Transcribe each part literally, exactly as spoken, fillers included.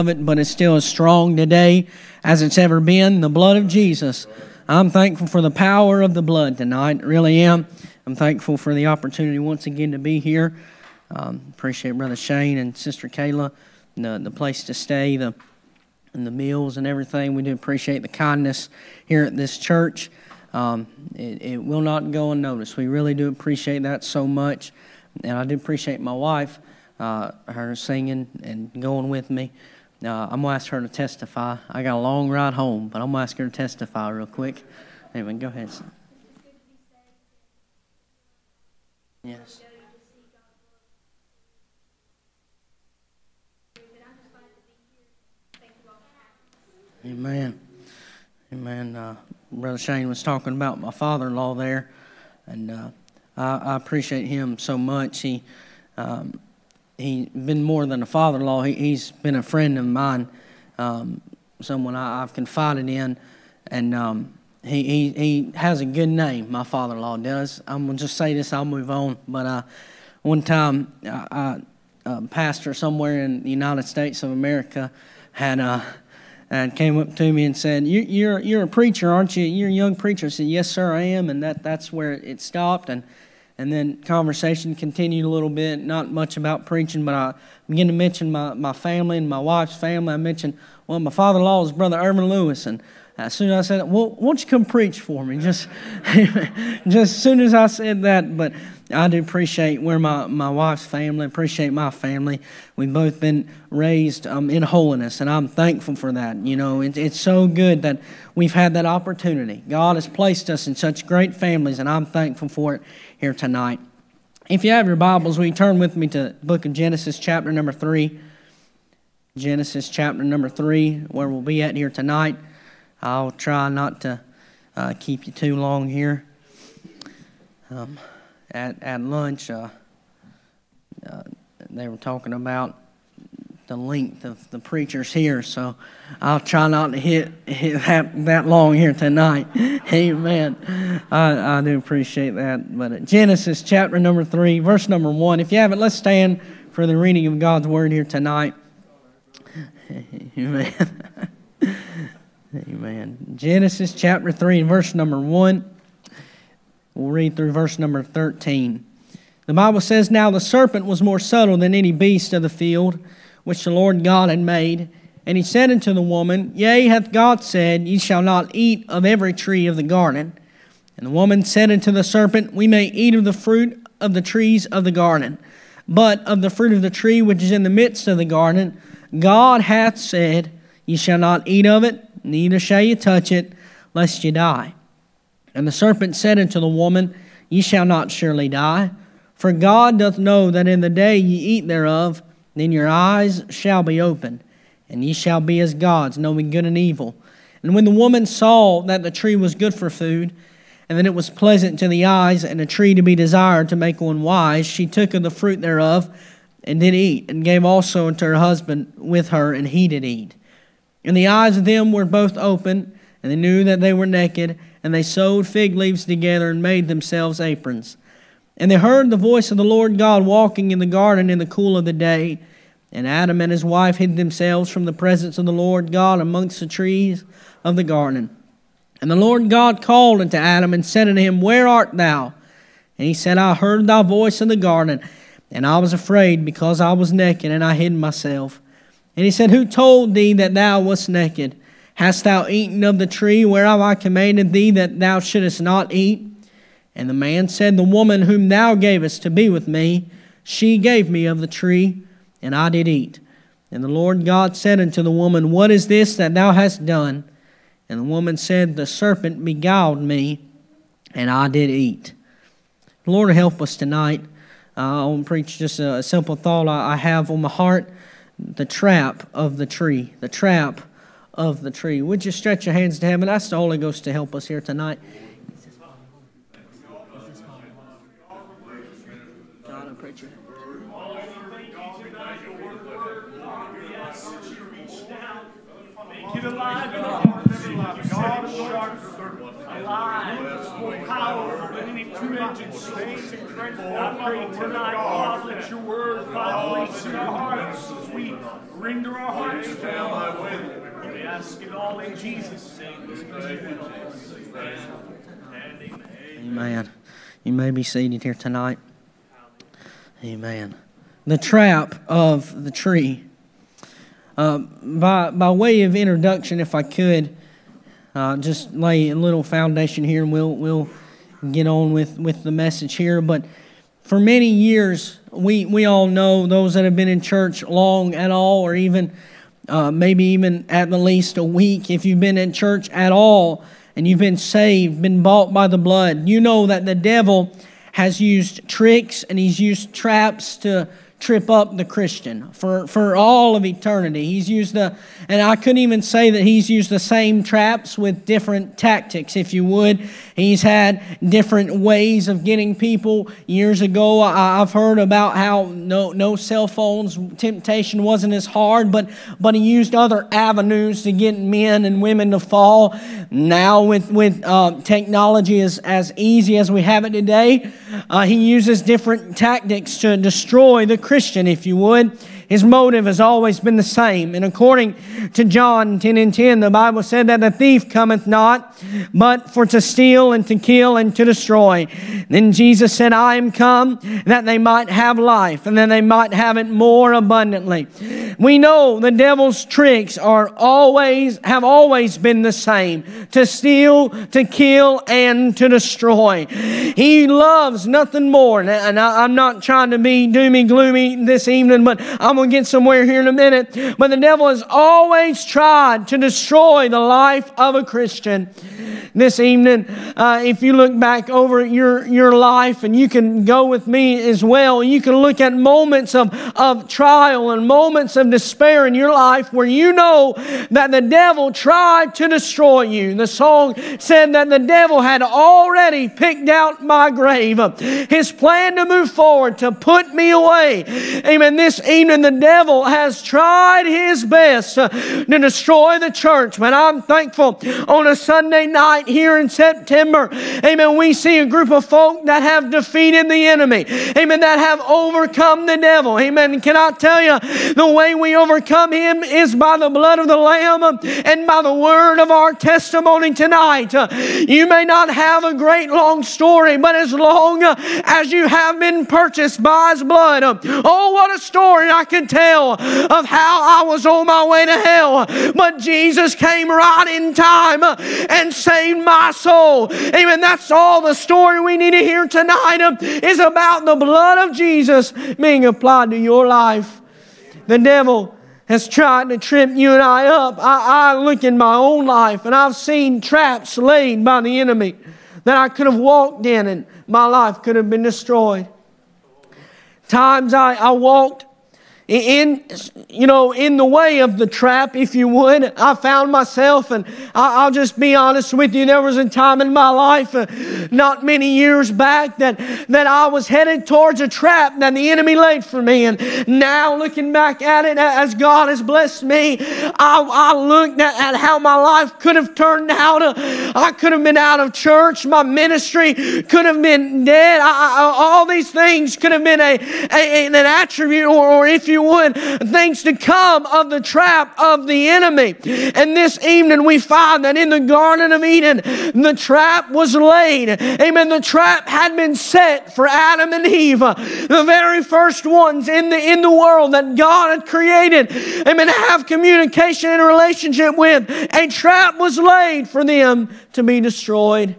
of it, but it's still as strong today as it's ever been. The blood of Jesus. I'm thankful for the power of the blood tonight. Really am. I'm thankful for the opportunity once again to be here. Um, appreciate Brother Shane and Sister Kayla, the the place to stay, the and the meals and everything. We do appreciate the kindness here at this church. Um, it, it will not go unnoticed. We really do appreciate that so much, and I do appreciate my wife, uh, her singing and going with me. Uh, I'm going to ask her to testify. I got a long ride home, but I'm going to ask her to testify real quick. Anyway, go ahead, son. Yes. Amen. Amen. Uh, Brother Shane was talking about my father-in-law there, and uh, I, I appreciate him so much. He um, he's been more than a father-in-law. He, he's been a friend of mine, um, someone I, I've confided in, and um, he, he he has a good name. My father-in-law does. I'm gonna just say this. I'll move on. But uh, one time, I, I, a pastor somewhere in the United States of America had a. Uh, And came up to me and said, you, "You're you're a preacher, aren't you? You're a young preacher." I said, "Yes, sir, I am." And that, that's where it stopped. And and then conversation continued a little bit. Not much about preaching, but I began to mention my, my family and my wife's family. I mentioned, well, my father-in-law is Brother Irvin Lewis. And as soon as I said, "Well, won't you come preach for me?" Just just as soon as I said that, but I do appreciate where my, my wife's family, appreciate my family. We've both been raised um, in holiness, and I'm thankful for that. You know, it, it's so good that we've had that opportunity. God has placed us in such great families, and I'm thankful for it here tonight. If you have your Bibles, will you turn with me to the book of Genesis, chapter number three. Genesis, chapter number three, where we'll be at here tonight. I'll try not to uh, keep you too long here. Um, at at lunch, uh, uh, they were talking about the length of the preachers here, so I'll try not to hit, hit that, that long here tonight. Amen. I, I do appreciate that. But at Genesis chapter number three, verse number one. If you have it, let's stand for the reading of God's word here tonight. Amen. Amen. Genesis chapter three, verse number one. We'll read through verse number thirteen. The Bible says, "Now the serpent was more subtle than any beast of the field, which the Lord God had made. And he said unto the woman, Yea, hath God said, Ye shall not eat of every tree of the garden. And the woman said unto the serpent, We may eat of the fruit of the trees of the garden. But of the fruit of the tree which is in the midst of the garden, God hath said, Ye shall not eat of it, neither shall ye touch it, lest ye die. And the serpent said unto the woman, Ye shall not surely die. For God doth know that in the day ye eat thereof, then your eyes shall be opened, and ye shall be as gods, knowing good and evil. And when the woman saw that the tree was good for food, and that it was pleasant to the eyes, and a tree to be desired to make one wise, she took of the fruit thereof, and did eat, and gave also unto her husband with her, and he did eat. And the eyes of them were both open, and they knew that they were naked, and they sewed fig leaves together and made themselves aprons. And they heard the voice of the Lord God walking in the garden in the cool of the day. And Adam and his wife hid themselves from the presence of the Lord God amongst the trees of the garden. And the Lord God called unto Adam and said unto him, Where art thou? And he said, I heard thy voice in the garden, and I was afraid, because I was naked, and I hid myself. And he said, Who told thee that thou wast naked? Hast thou eaten of the tree whereof I commanded thee that thou shouldest not eat? And the man said, The woman whom thou gavest to be with me, she gave me of the tree, and I did eat. And the Lord God said unto the woman, What is this that thou hast done? And the woman said, The serpent beguiled me, and I did eat. Lord, help us tonight. Uh, I want to preach just a, a simple thought I, I have on my heart. The trap of the tree. The trap of the tree. Would you stretch your hands to heaven? Ask the Holy Ghost to help us here tonight. God, I preach you. Get alive in the heart of every God is sharp, alive, more powerful than any two-edged sword. I pray tonight, God, let your word, Father, reach in our hearts as we surrender our hearts to you. We ask it all in Jesus' name. Amen. You may be seated here tonight. Amen. The trap of the tree. Uh, by by way of introduction, if I could, uh, just lay a little foundation here, and we'll we'll get on with, with the message here. But for many years, we we all know, those that have been in church long at all, or even uh, maybe even at the least a week, if you've been in church at all and you've been saved, been bought by the blood, you know that the devil has used tricks and he's used traps to trip up the Christian for, for all of eternity. He's used the, and I couldn't even say that he's used the same traps with different tactics, if you would. He's had different ways of getting people. Years ago, I, I've heard about how no no cell phones, temptation wasn't as hard, but, but he used other avenues to get men and women to fall. Now with, with uh, technology as, as easy as we have it today, uh, he uses different tactics to destroy the Christian, if you would. His motive has always been the same. And according to John ten and ten, the Bible said that the thief cometh not, but for to steal and to kill and to destroy. Then Jesus said, I am come that they might have life, and that they might have it more abundantly. We know the devil's tricks are always, have always been the same: to steal, to kill, and to destroy. He loves nothing more. And I, I'm not trying to be doomy gloomy this evening, but I'm going to get somewhere here in a minute. But the devil has always tried to destroy the life of a Christian. This evening, uh, if you look back over your, your life, and you can go with me as well, you can look at moments of, of trial and moments of despair in your life where you know that the devil tried to destroy you. The song said that the devil had already picked out my grave. His plan to move forward, to put me away. Amen. This evening, the devil has tried his best to destroy the church. But I'm thankful on a Sunday night here in September, amen, we see a group of folk that have defeated the enemy, amen, that have overcome the devil, amen. Can I tell you, the way we overcome him is by the blood of the Lamb and by the word of our testimony tonight. You may not have a great long story, but as long as you have been purchased by his blood, oh, what a story I can tell of how I was on my way to hell, but Jesus came right in time and saved my soul. Amen. That's all the story we need to hear tonight is about the blood of Jesus being applied to your life. The devil has tried to trip you and I up. I, I look in my own life and I've seen traps laid by the enemy that I could have walked in and my life could have been destroyed. Times I, I walked in, you know, in the way of the trap, if you would. I found myself, and I'll just be honest with you, there was a time in my life, uh, not many years back, that, that I was headed towards a trap that the enemy laid for me. And now, looking back at it, as God has blessed me, I, I looked at, at how my life could have turned out. Uh, I could have been out of church. My ministry could have been dead. I, I, all these things could have been a, a an attribute, or, or if you would, things to come of the trap of the enemy. And this evening we find that in the Garden of Eden, the trap was laid. Amen. The trap had been set for Adam and Eve, the very first ones in the in the world that God had created. Amen. To have communication and relationship with. A trap was laid for them to be destroyed.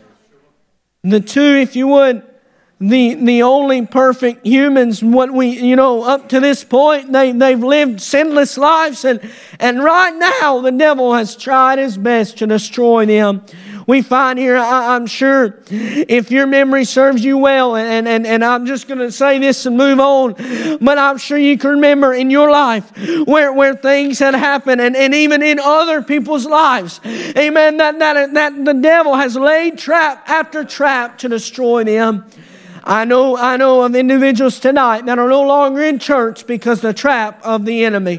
The two, if you would, The the only perfect humans, what we, you know, up to this point, they, they've lived sinless lives. And, and right now, the devil has tried his best to destroy them. We find here, I, I'm sure, if your memory serves you well, and, and, and I'm just going to say this and move on, but I'm sure you can remember in your life where, where things had happened, and, and even in other people's lives, amen, that, that, that the devil has laid trap after trap to destroy them. I know, I know of individuals tonight that are no longer in church because of the trap of the enemy.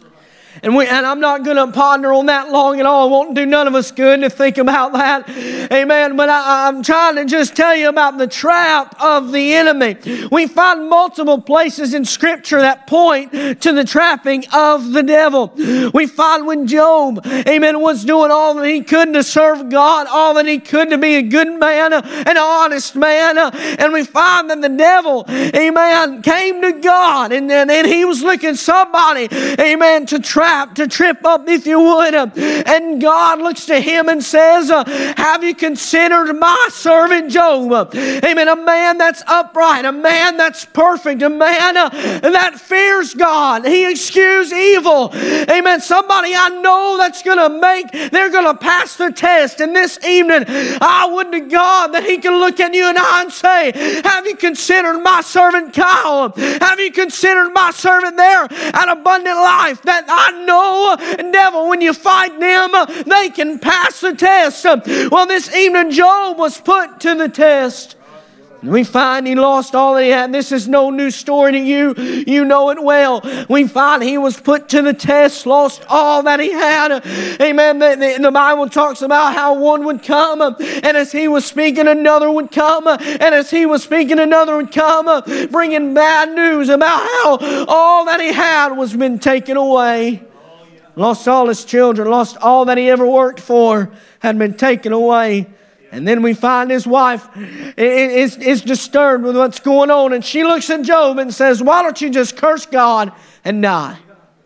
And we, and I'm not going to ponder on that long at all. It won't do none of us good to think about that. Amen. But I, I'm trying to just tell you about the trap of the enemy. We find multiple places in Scripture that point to the trapping of the devil. We find when Job, amen, was doing all that he could to serve God, all that he could to be a good man, an honest man. And we find that the devil, amen, came to God and, and, and he was looking somebody, amen, to trap, to trip up, if you would. And God looks to him and says, have you considered my servant Job? Amen, a man that's upright, a man that's perfect, a man that fears God. He eschews evil. Amen, somebody I know that's going to make, they're going to pass the test. And this evening, I would to God that he can look at you and I and say, have you considered my servant Kyle? Have you considered my servant there at Abundant Life? That I know, devil, when you fight them, they can pass the test. Well, this evening, Job was put to the test. We find he lost all that he had. This is no new story to you. You know it well. We find he was put to the test, lost all that he had. Amen. The, the, the Bible talks about how one would come, and as he was speaking, another would come, and as he was speaking, another would come, bringing bad news about how all that he had was been taken away. Lost all his children, lost all that he ever worked for, had been taken away. And then we find his wife is, is disturbed with what's going on. And she looks at Job and says, why don't you just curse God and die?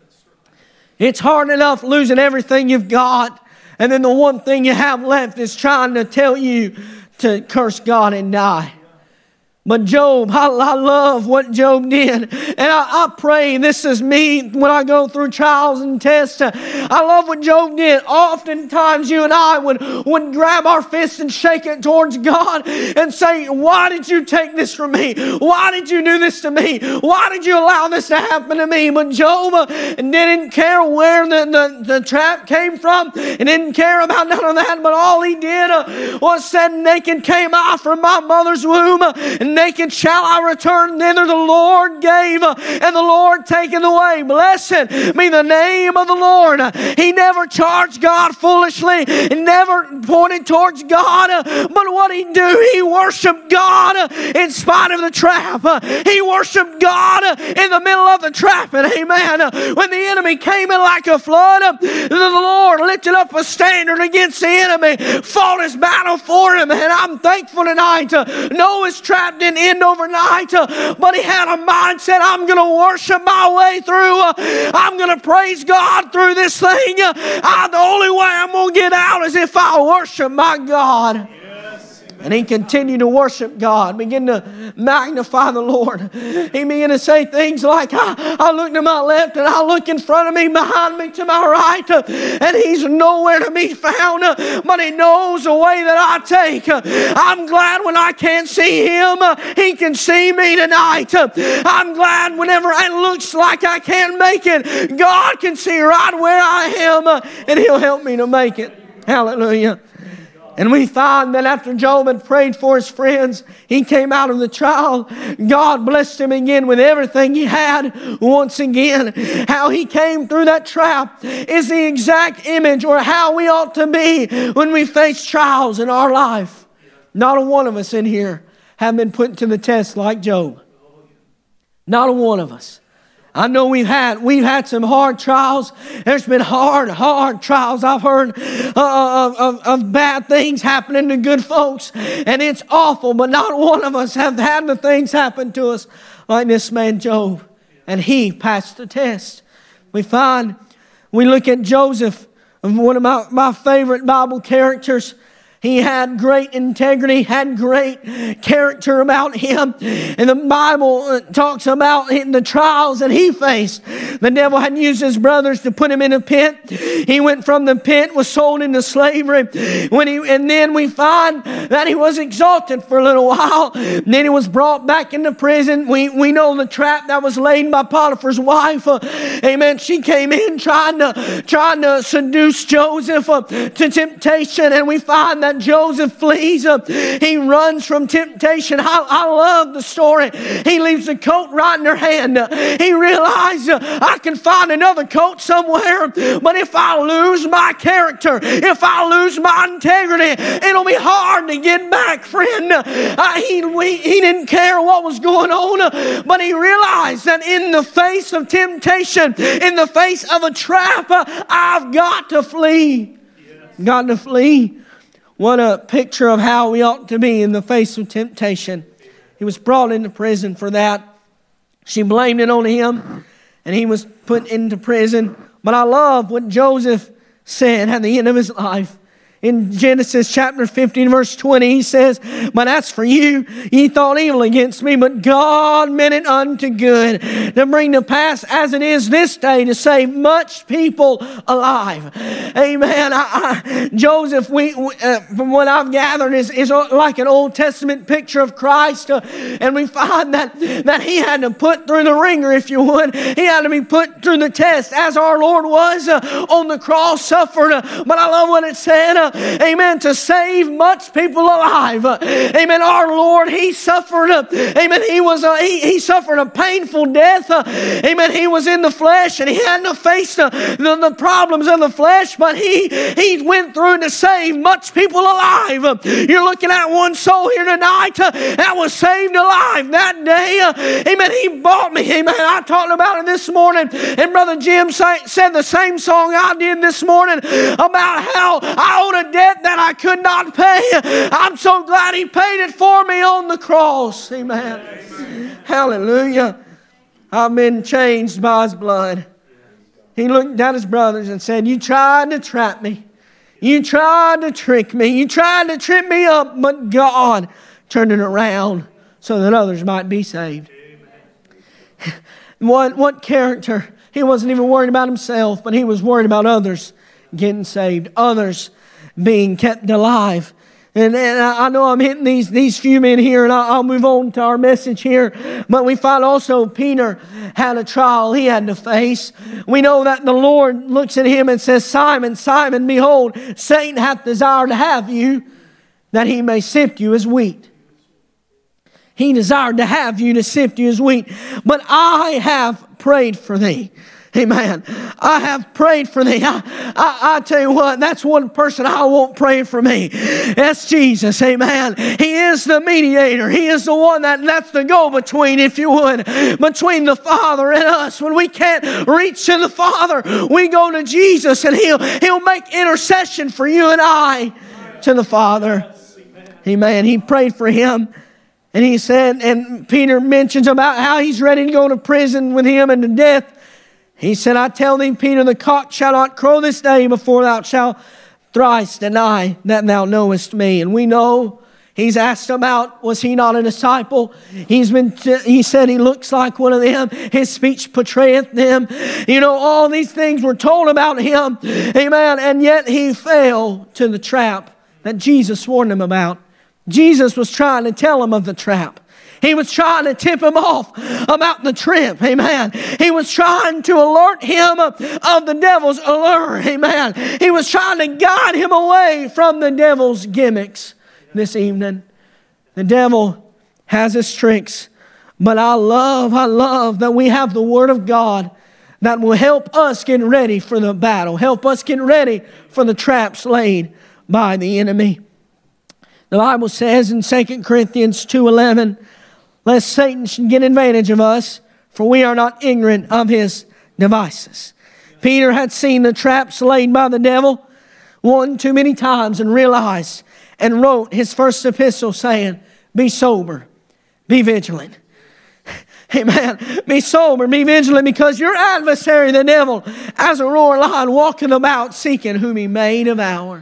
It's hard enough losing everything you've got. And then the one thing you have left is trying to tell you to curse God and die. But Job, I, I love what Job did. And I, I pray, this is me when I go through trials and tests. I love what Job did. Oftentimes you and I would, would grab our fists and shake it towards God and say, why did you take this from me? Why did you do this to me? Why did you allow this to happen to me? But Job didn't care where the, the, the trap came from. He didn't care about none of that. But all he did was said, naked came I from my mother's womb, and naked shall I return thither. The Lord gave, and the Lord taketh away. Blessed be the name of the Lord. He never charged God foolishly. He never pointed towards God. But what he do? He worshiped God in spite of the trap. He worshiped God in the middle of the trap. And amen. When the enemy came in like a flood, the Lord lifted up a standard against the enemy, fought his battle for him. And I'm thankful tonight. Noah's trap didn't end overnight, uh, but he had a mindset, I'm going to worship my way through. Uh, I'm going to praise God through this thing. Uh, I, the only way I'm going to get out is if I worship my God. And he continued to worship God, begin to magnify the Lord. He began to say things like, I, I look to my left and I look in front of me, behind me, to my right, uh, and he's nowhere to be found, uh, but he knows the way that I take. Uh, I'm glad when I can't see him, uh, he can see me tonight. Uh, I'm glad whenever it looks like I can't make it, God can see right where I am, uh, and he'll help me to make it. Hallelujah. And we find that after Job had prayed for his friends, he came out of the trial. God blessed him again with everything he had once again. How he came through that trap is the exact image or how we ought to be when we face trials in our life. Not a one of us in here have been put to the test like Job. Not a one of us. I know we've had we've had some hard trials. There's been hard, hard trials. I've heard uh, of, of, of bad things happening to good folks, and it's awful. But not one of us have had the things happen to us like this man Job, and he passed the test. We find we look at Joseph, one of my, my favorite Bible characters. He had great integrity, had great character about him. And the Bible talks about the trials that he faced. The devil had used his brothers to put him in a pit. He went from the pit, was sold into slavery. When he, and then we find that he was exalted for a little while. Then he was brought back into prison. We, we know the trap that was laid by Potiphar's wife. Uh, amen. She came in trying to, trying to seduce Joseph uh, to temptation. And we find that that Joseph flees. Uh, he runs from temptation. I, I love the story. He leaves the coat right in her hand. Uh, he realized uh, I can find another coat somewhere, but if I lose my character, if I lose my integrity, it'll be hard to get back, friend. Uh, he, we, he didn't care what was going on, uh, but he realized that in the face of temptation, in the face of a trap, uh, I've got to flee. Yes. Got to flee. What a picture of how we ought to be in the face of temptation. He was brought into prison for that. She blamed it on him, and he was put into prison. But I love what Joseph said at the end of his life. In Genesis chapter fifteen, verse twenty, he says, "But as for you, ye thought evil against me, but God meant it unto good, to bring to pass as it is this day, to save much people alive." Amen. I, I, Joseph, we, we uh, from what I've gathered, is, is like an Old Testament picture of Christ. Uh, and we find that, that he had to put through the ringer, if you would. He had to be put through the test, as our Lord was uh, on the cross, suffered. Uh, but I love what it said. Uh, Amen. To save much people alive. Amen. Our Lord, He suffered. Amen. He was a, he, he suffered a painful death. Amen. He was in the flesh and He had to face the, the, the problems of the flesh, but He He went through to save much people alive. You're looking at one soul here tonight that was saved alive that day. Amen. He bought me. Amen. I talked about it this morning, and Brother Jim say, said the same song I did this morning about how I owed a debt that I could not pay. I'm so glad He paid it for me on the cross. Amen. Amen. Hallelujah. I've been changed by His blood. He looked at his brothers and said, "You tried to trap me. You tried to trick me. You tried to trip me up, but God turned it around so that others might be saved." Amen. What, what character? He wasn't even worried about himself, but he was worried about others getting saved, others being kept alive. And, and I know I'm hitting these, these few men here, and I'll, I'll move on to our message here. But we find also Peter had a trial he had to face. We know that the Lord looks at him and says, "Simon, Simon, behold, Satan hath desired to have you, that he may sift you as wheat." He desired to have you to sift you as wheat. "But I have prayed for thee." Amen. I have prayed for thee. I, I, I tell you what, that's one person I won't pray for me. That's Jesus. Amen. He is the mediator. He is the one that, that's the go-between, if you would, between the Father and us. When we can't reach to the Father, we go to Jesus, and He'll, He'll make intercession for you and I to the Father. Amen. He prayed for him. And he said, and Peter mentions about how he's ready to go to prison with him and to death. He said, "I tell thee, Peter, the cock shall not crow this day before thou shalt thrice deny that thou knowest me." And we know he's asked about, was he not a disciple? He's been. T- he said he looks like one of them. His speech portrayeth them. You know, all these things were told about him. Amen. And yet he fell to the trap that Jesus warned him about. Jesus was trying to tell him of the trap. He was trying to tip him off about the trip. Amen. He was trying to alert him of the devil's allure. Amen. He was trying to guide him away from the devil's gimmicks this evening. The devil has his tricks. But I love, I love that we have the Word of God that will help us get ready for the battle. Help us get ready for the traps laid by the enemy. The Bible says in Second Corinthians two eleven, "Lest Satan should get advantage of us, for we are not ignorant of his devices." Peter had seen the traps laid by the devil one too many times and realized and wrote his first epistle saying, "Be sober, be vigilant." Amen. Be sober, be vigilant, because your adversary, the devil, as a roaring lion, walking about seeking whom he may devour.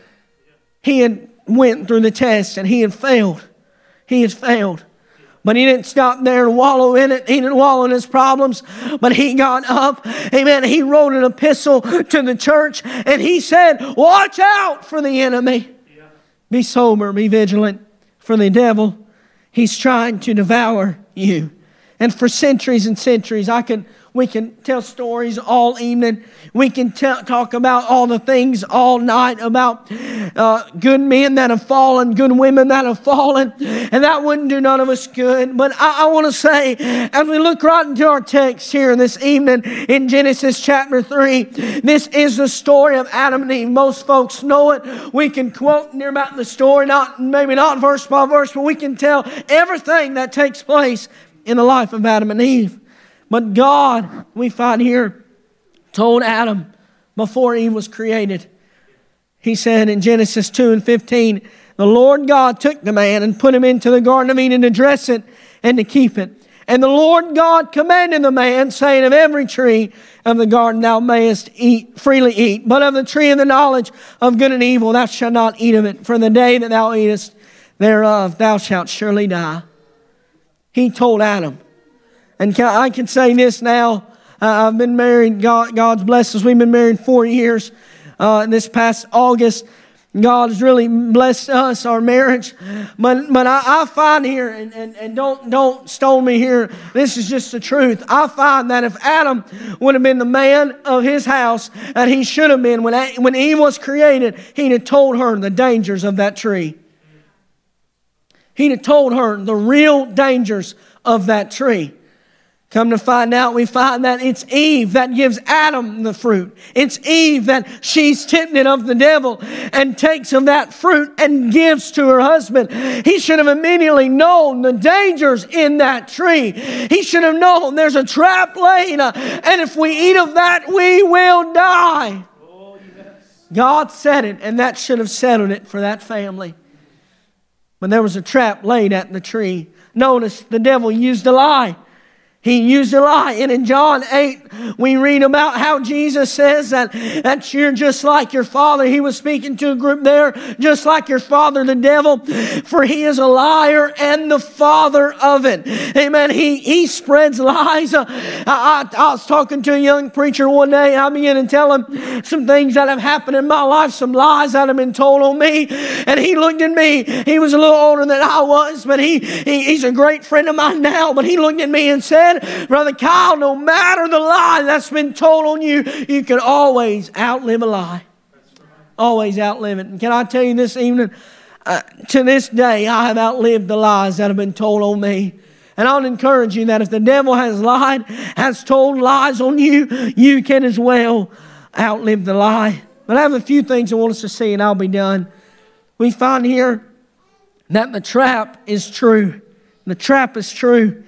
He had went through the test and he had failed. He had failed. But he didn't stop there and wallow in it. He didn't wallow in his problems. But he got up. Amen. He wrote an epistle to the church. And he said, "Watch out for the enemy. Be sober, be vigilant. For the devil, he's trying to devour you." And for centuries and centuries, I could, We can tell stories all evening. We can tell, talk about all the things all night about uh, good men that have fallen, good women that have fallen, and that wouldn't do none of us good. But I, I want to say, as we look right into our text here this evening in Genesis chapter three, this is the story of Adam and Eve. Most folks know it. We can quote near about the story, not maybe not verse by verse, but we can tell everything that takes place in the life of Adam and Eve. But God, we find here, told Adam before Eve was created. He said in Genesis two and fifteen, the Lord God took the man and put him into the Garden of Eden to dress it and to keep it. And the Lord God commanded the man, saying, of every tree of the garden thou mayest eat, freely eat, but of the tree of the knowledge of good and evil thou shalt not eat of it. For the day that thou eatest thereof thou shalt surely die. He told Adam. And can, I can say this now. Uh, I've been married. God, God's blessed us. We've been married four years. Uh, this past August, God has really blessed us, our marriage. But but I, I find here, and, and, and don't, don't stone me here, this is just the truth. I find that if Adam would have been the man of his house, and he should have been, when, when Eve was created, he'd have told her the dangers of that tree. He'd have told her the real dangers of that tree. Come to find out, we find that it's Eve that gives Adam the fruit. It's Eve that she's tempted of the devil and takes of that fruit and gives to her husband. He should have immediately known the dangers in that tree. He should have known there's a trap laid, uh, and if we eat of that, we will die. Oh, yes. God said it, and that should have settled it for that family. But there was a trap laid at the tree. Notice the devil used a lie. He used a lie. And in John eight, we read about how Jesus says that, that you're just like your father. He was speaking to a group there, just like your father, the devil, for he is a liar and the father of it. Amen. He, he spreads lies. Uh, I, I, I was talking to a young preacher one day, and I began to tell him some things that have happened in my life, some lies that have been told on me. And he looked at me. He was a little older than I was, but he, he he's a great friend of mine now. But he looked at me and said, Brother Kyle, no matter the lie that's been told on you, you can always outlive a lie. Always outlive it. And can I tell you this evening, uh, to this day, I have outlived the lies that have been told on me. And I'll encourage you that if the devil has lied, has told lies on you, you can as well outlive the lie. But I have a few things I want us to see, and I'll be done. We find here that the trap is true. The trap is true.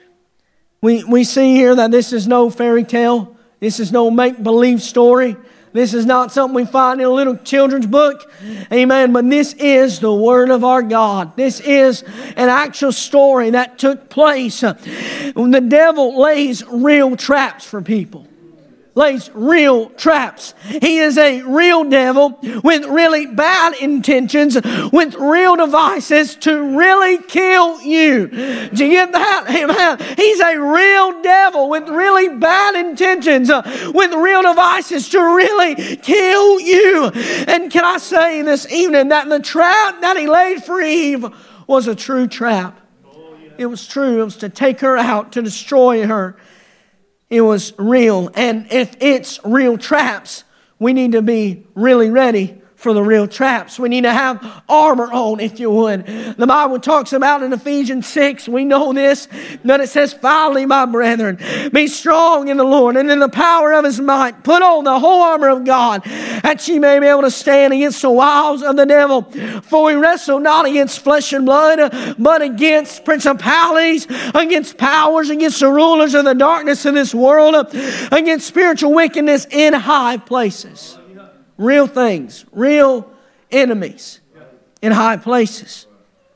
We, we see here that this is no fairy tale. This is no make-believe story. This is not something we find in a little children's book. Amen. But this is the Word of our God. This is an actual story that took place. When the devil lays real traps for people. Lays real traps. He is a real devil with really bad intentions, with real devices to really kill you. Did you get that? Amen. He's a real devil with really bad intentions, uh, with real devices to really kill you. And can I say this evening that the trap that he laid for Eve was a true trap. It was true. It was to take her out, to destroy her. It was real. And if it's real traps, we need to be really ready for the real traps. We need to have armor on, if you would. The Bible talks about in Ephesians six, we know this, that it says, finally, my brethren, be strong in the Lord and in the power of His might. Put on the whole armor of God, that ye may be able to stand against the wiles of the devil. For we wrestle not against flesh and blood, but against principalities, against powers, against the rulers of the darkness of this world, against spiritual wickedness in high places. Real things, real enemies in high places.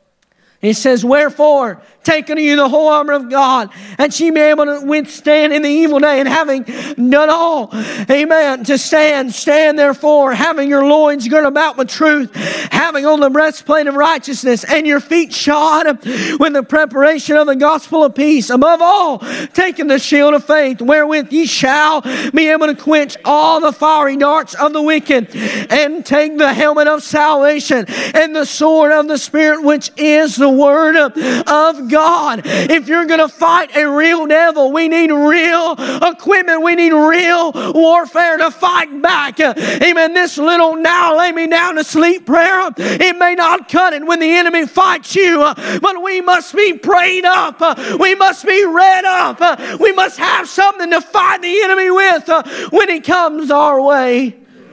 He says, wherefore, take unto you the whole armor of God, that ye may be able to withstand in the evil day, and having done all, amen, to stand, stand therefore, having your loins girt about with truth, having on the breastplate of righteousness, and your feet shod with the preparation of the gospel of peace. Above all, taking the shield of faith, wherewith ye shall be able to quench all the fiery darts of the wicked, and take the helmet of salvation, and the sword of the Spirit, which is the word of God. God. If you're going to fight a real devil, we need real equipment. We need real warfare to fight back. Amen. This little now lay me down to sleep prayer, it may not cut it when the enemy fights you, but we must be prayed up. We must be read up. We must have something to fight the enemy with when he comes our way.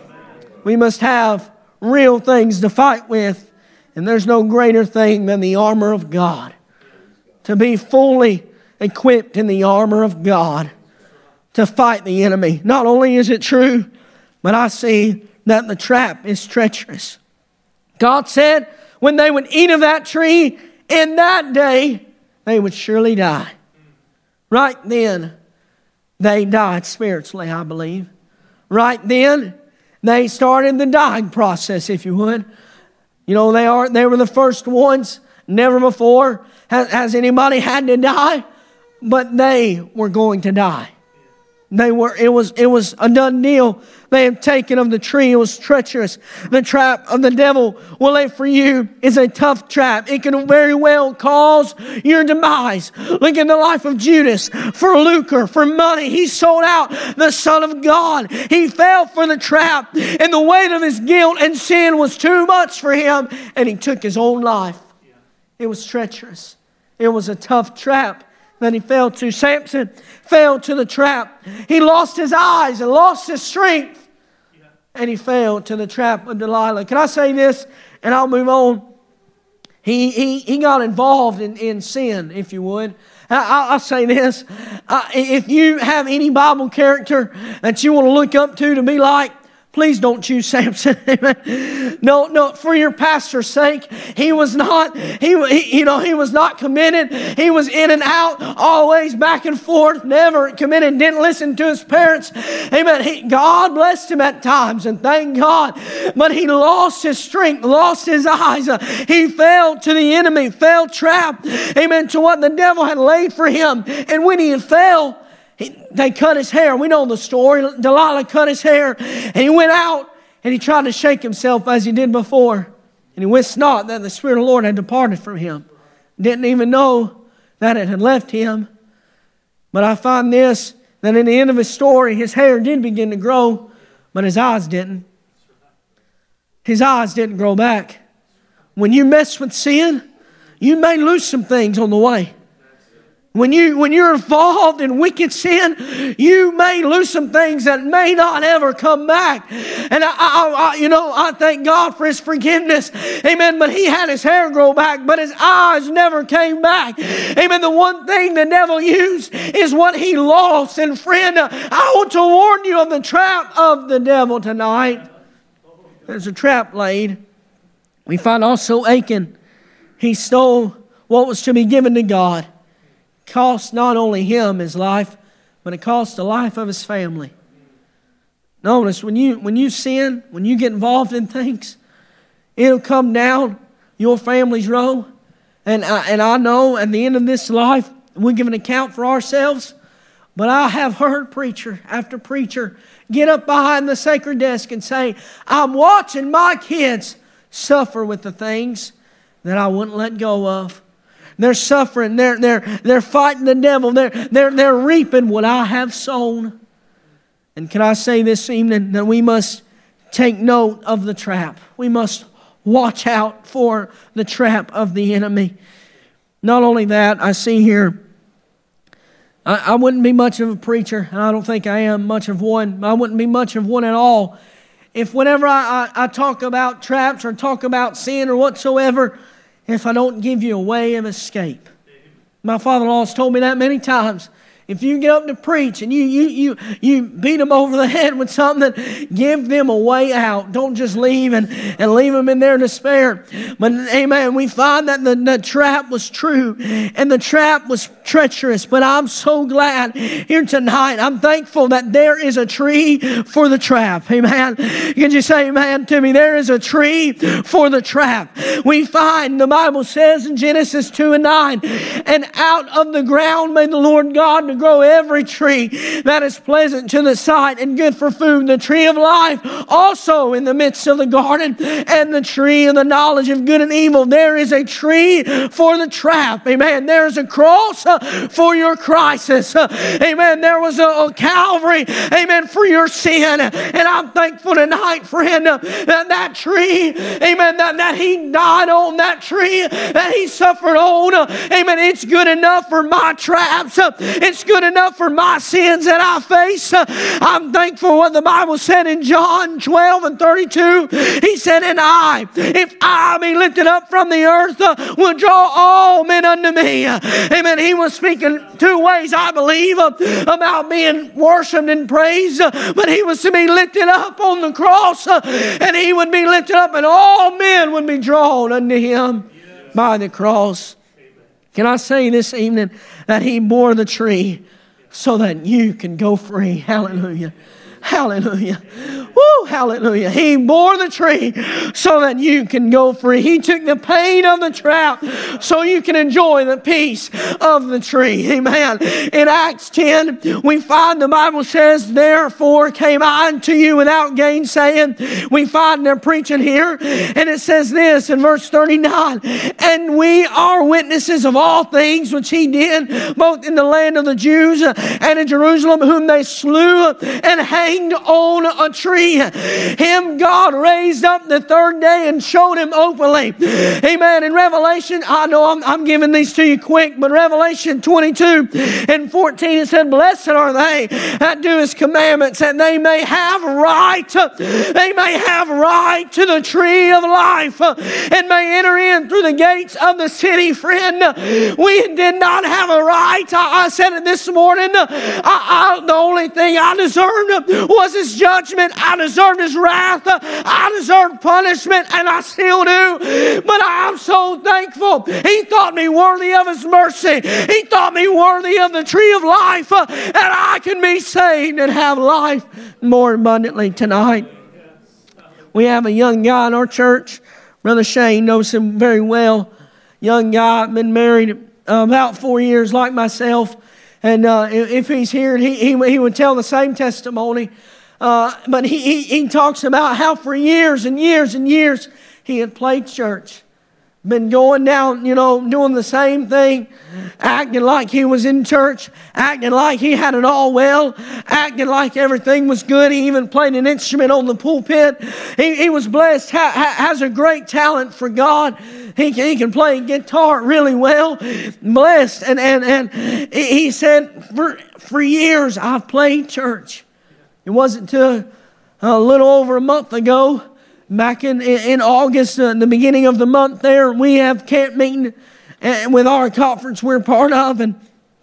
We must have real things to fight with. And there's no greater thing than the armor of God. To be fully equipped in the armor of God to fight the enemy. Not only is it true, but I see that the trap is treacherous. God said when they would eat of that tree, in that day they would surely die. Right then, they died spiritually, I believe. Right then, they started the dying process, if you would. You know, they are they were the first ones. Never before has, has anybody had to die, but they were going to die. They were. It was. It was a done deal. They had taken of the tree. It was treacherous. The trap of the devil will lay for you is a tough trap. It can very well cause your demise. Look at the life of Judas. For lucre, for money, he sold out the Son of God. He fell for the trap, and the weight of his guilt and sin was too much for him, and he took his own life. It was treacherous. It was a tough trap that he fell to. Samson fell to the trap. He lost his eyes and lost his strength. And he fell to the trap of Delilah. Can I say this? And I'll move on. He he, he got involved in, in sin, if you would. I, I'll say this. Uh, if you have any Bible character that you want to look up to to be like, please don't choose Samson. Amen. No, no. For your pastor's sake, he was not. He, he, you know, he was not committed. He was in and out, always back and forth. Never committed. Didn't listen to his parents. Amen. He, God blessed him at times, and thank God. But he lost his strength, lost his eyes. Uh, he fell to the enemy, fell trapped. Amen. To what the devil had laid for him, and when he fell, He, they cut his hair. We know the story. Delilah cut his hair. And he went out and he tried to shake himself as he did before. And he wist not that the Spirit of the Lord had departed from him. Didn't even know that it had left him. But I find this, that in the end of his story, his hair did begin to grow, but his eyes didn't. His eyes didn't grow back. When you mess with sin, you may lose some things on the way. When, you, when you're involved in wicked sin, you may lose some things that may not ever come back. And, I, I, I, you know, I thank God for His forgiveness. Amen. But he had his hair grow back, but his eyes never came back. Amen. The one thing the devil used is what he lost. And friend, I want to warn you of the trap of the devil tonight. There's a trap laid. We find also Achan. He stole what was to be given to God. Cost not only him his life, but it cost the life of his family. Notice, when you when you sin, when you get involved in things, it'll come down your family's row. And I, and I know at the end of this life, we give an account for ourselves. But I have heard preacher after preacher get up behind the sacred desk and say, I'm watching my kids suffer with the things that I wouldn't let go of. They're suffering. They're, they're, they're fighting the devil. They're, they're, they're reaping what I have sown. And can I say this evening that we must take note of the trap. We must watch out for the trap of the enemy. Not only that, I see here, I, I wouldn't be much of a preacher, and I don't think I am much of one. I wouldn't be much of one at all if whenever I, I, I talk about traps or talk about sin or whatsoever, if I don't give you a way of escape. My father-in-law has told me that many times. If you get up to preach and you you you you beat them over the head with something, give them a way out. Don't just leave and, and leave them in their despair. But amen, we find that the, the trap was true and the trap was treacherous. But I'm so glad here tonight. I'm thankful that there is a tree for the trap. Amen. Can you say amen to me? There is a tree for the trap. We find, the Bible says in Genesis two and nine, and out of the ground made the Lord God to grow every tree that is pleasant to the sight and good for food, the tree of life also in the midst of the garden, and the tree of the knowledge of good and evil. There is a tree for the trap. Amen. There is a cross uh, for your crisis. Uh, amen. There was a, a Calvary. Amen. For your sin. And I'm thankful tonight, friend, uh, that that tree, amen, that, that He died on, that tree that He suffered on. Uh, amen. It's good enough for my traps. Uh, it's good enough for my sins that I face. Uh, I'm thankful what the Bible said in John twelve and thirty-two. He said, and I, if I be lifted up from the earth, uh, will draw all men unto me. Uh, amen. He was speaking two ways, I believe, uh, about being worshiped and praised. Uh, but He was to be lifted up on the cross. Uh, and He would be lifted up and all men would be drawn unto Him by the cross. Can I say this evening that He bore the tree so that you can go free? Hallelujah. Hallelujah. Woo, hallelujah. He bore the tree so that you can go free. He took the pain of the trap so you can enjoy the peace of the tree. Amen. In Acts ten, we find the Bible says, therefore came I unto you without gainsaying. We find they're preaching here. And it says this in verse thirty-nine, and we are witnesses of all things which He did, both in the land of the Jews and in Jerusalem, whom they slew and hanged on a tree. Him God raised up the third day and showed Him openly. Amen. In Revelation, I know I'm, I'm giving these to you quick, but Revelation twenty-two and fourteen, it said, blessed are they that do His commandments, that they may have right, they may have right to the tree of life, and may enter in through the gates of the city. Friend, we did not have a right. I, I said it this morning. I, I, the only thing I deserved was His judgment. I deserved His wrath. I deserved punishment, and I still do. But I'm so thankful. He thought me worthy of His mercy. He thought me worthy of the tree of life, uh, and I can be saved and have life more abundantly tonight. We have a young guy in our church. Brother Shane knows him very well. Young guy, been married uh, about four years like myself. And uh, if he's here, he, he, he would tell the same testimony. Uh, but he, he, he talks about how for years and years and years he had played church. Been going down, you know, doing the same thing, acting like he was in church, acting like he had it all well, acting like everything was good. He even played an instrument on the pulpit. He, he was blessed, ha, ha, has a great talent for God. He, he can play guitar really well, blessed. And, and, and he said, for, for years I've played church. It wasn't until a little over a month ago, back in, in August, uh, the beginning of the month there, we have camp meeting uh, with our conference we're part of. And,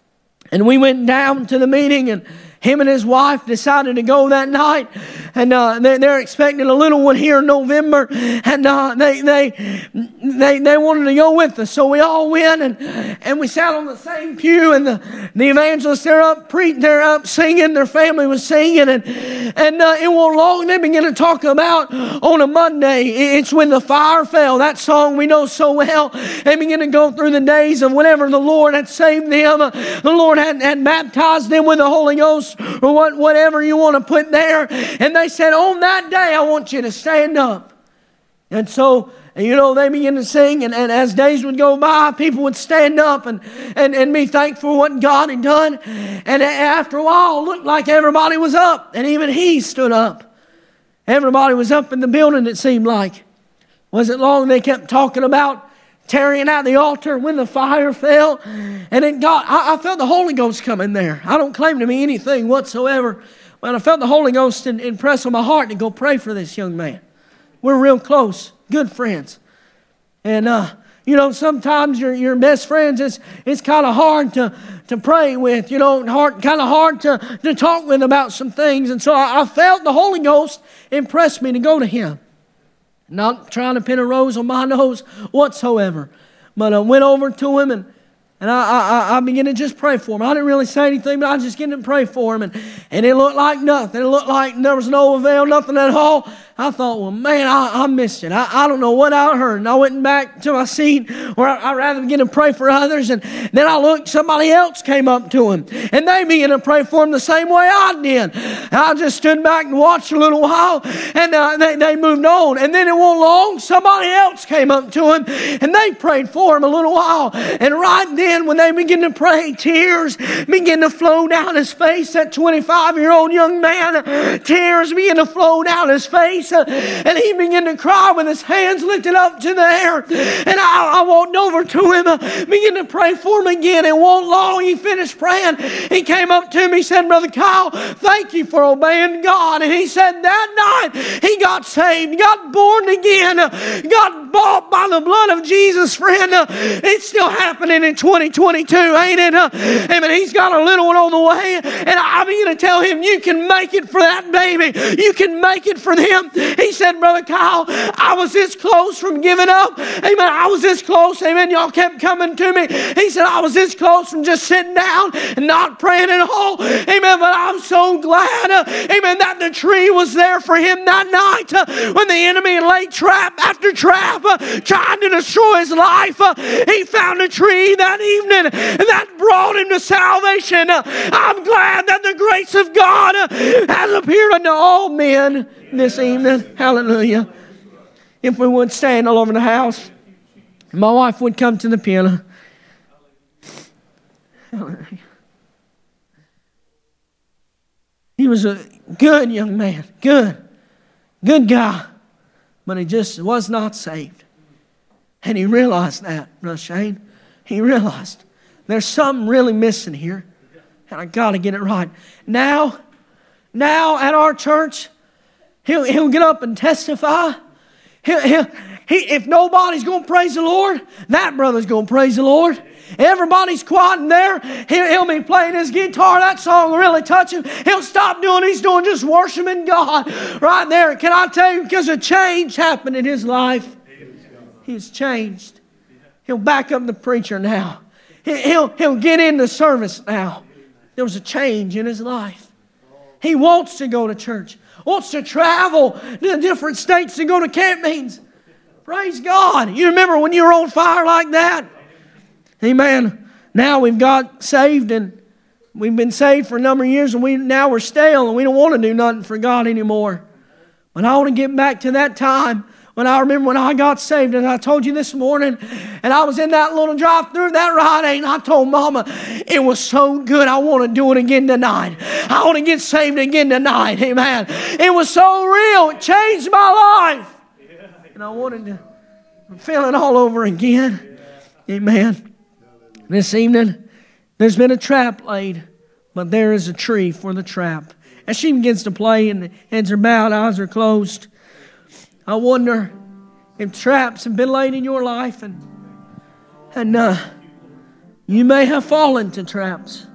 and we went down to the meeting, and him and his wife decided to go that night. And uh, they, they're expecting a little one here in November. And uh, they, they, they, they wanted to go with us. So we all went, and, and we sat on the same pew. And the, the evangelists, they're up, pre- they're up singing. Their family was singing. And, and uh, it wasn't long. They began to talk about on a Monday, it's when the fire fell. That song we know so well. They began to go through the days of whenever the Lord had saved them. Uh, the Lord had, had baptized them with the Holy Ghost, or what, whatever you want to put there. And they said, on that day, I want you to stand up. And so, you know, they began to sing. And, and as days would go by, people would stand up and, and, and be thankful for what God had done. And after a while, it looked like everybody was up. And even he stood up. Everybody was up in the building, it seemed like. Wasn't long they kept talking about tearing out the altar when the fire fell. And it got, I, I felt the Holy Ghost come in there. I don't claim to be anything whatsoever, but I felt the Holy Ghost impress on my heart to go pray for this young man. We're real close, good friends. And, uh, you know, sometimes your your best friends, it's, it's kind of hard to, to pray with, you know, hard, kind of hard to, to talk with about some things. And so I, I felt the Holy Ghost impress me to go to him. Not trying to pin a rose on my nose whatsoever. But I went over to him, and, and I, I, I began to just pray for him. I didn't really say anything, but I just began to pray for him. And, and it looked like nothing. It looked like there was no avail, nothing at all. I thought, well, man, I, I missed it. I, I don't know what I heard. And I went back to my seat where I, I'd rather begin to pray for others. And then I looked, somebody else came up to him. And they began to pray for him the same way I did. And I just stood back and watched a little while. And uh, they, they moved on. And then it wasn't long, somebody else came up to him. And they prayed for him a little while. And right then, when they began to pray, tears began to flow down his face. That twenty-five-year-old young man, tears began to flow down his face. And he began to cry with his hands lifted up to the air. And I, I walked over to him, began to pray for him again. And won't long he finished praying. He came up to me, said, Brother Kyle, thank you for obeying God. And he said that night he got saved, got born again, got bought by the blood of Jesus, friend. It's still happening in twenty twenty-two, ain't it? Amen. He's got a little one on the way. And I began to tell him, you can make it for that baby. You can make it for them. He said, Brother Kyle, I was this close from giving up. Amen. I was this close. Amen. Y'all kept coming to me. He said, I was this close from just sitting down and not praying at all. Amen. But I'm so glad, uh, amen, that the tree was there for him that night uh, when the enemy laid trap after trap uh, trying to destroy his life. Uh, he found a tree that evening and that brought him to salvation. Uh, I'm glad that the grace of God uh, has appeared unto all men this evening. Hallelujah. If we would stand all over the house, my wife would come to the piano. Hallelujah. He was a good young man, good, good guy, but he just was not saved. And he realized that, Brother Shane. He realized there's something really missing here, and I got to get it right. Now, now at our church, he'll, he'll get up and testify. He'll, he'll, he, if nobody's going to praise the Lord, that brother's going to praise the Lord. Everybody's quiet in there. He'll, he'll be playing his guitar. That song will really touch him. He'll stop doing what he's doing, just worshiping God right there. Can I tell you, because a change happened in his life. He's changed. He'll back up the preacher now. He, he'll, he'll get into service now. There was a change in his life. He wants to go to church. Wants to travel to different states to go to camp meetings. Praise God. You remember when you were on fire like that? Amen. Now we've got saved and we've been saved for a number of years and we now we're stale and we don't want to do nothing for God anymore. But I want to get back to that time when I remember when I got saved, and I told you this morning, and I was in that little drive-through, that Rite Aid, and I told Mama, it was so good, I want to do it again tonight. I want to get saved again tonight. Amen. It was so real. It changed my life. And I wanted to feel it all over again. Amen. This evening, there's been a trap laid, but there is a tree for the trap. As she begins to play and heads are bowed, eyes are closed, I wonder if traps have been laid in your life and, and uh, you may have fallen to traps.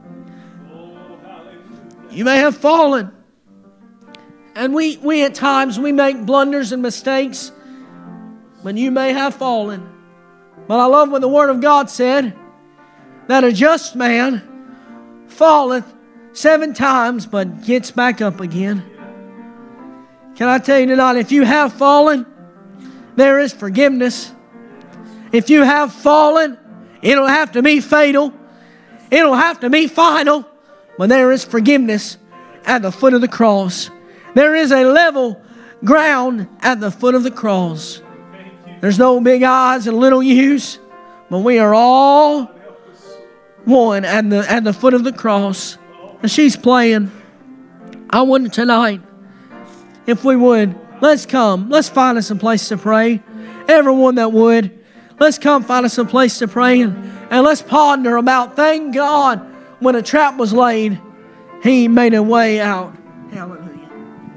You may have fallen. And we, we at times, we make blunders and mistakes, but you may have fallen. But I love what the Word of God said, that a just man falleth seven times, but gets back up again. Can I tell you tonight, if you have fallen, there is forgiveness. If you have fallen, it'll have to be fatal. It'll have to be final. But there is forgiveness at the foot of the cross. There is a level ground at the foot of the cross. There's no big I's and little U's, but we are all one at the, at the foot of the cross. And she's playing. I wonder tonight, if we would, let's come. Let's find us a place to pray. Everyone that would, let's come find us a place to pray. And, and let's ponder about, thank God, when a trap was laid, He made a way out. Hallelujah.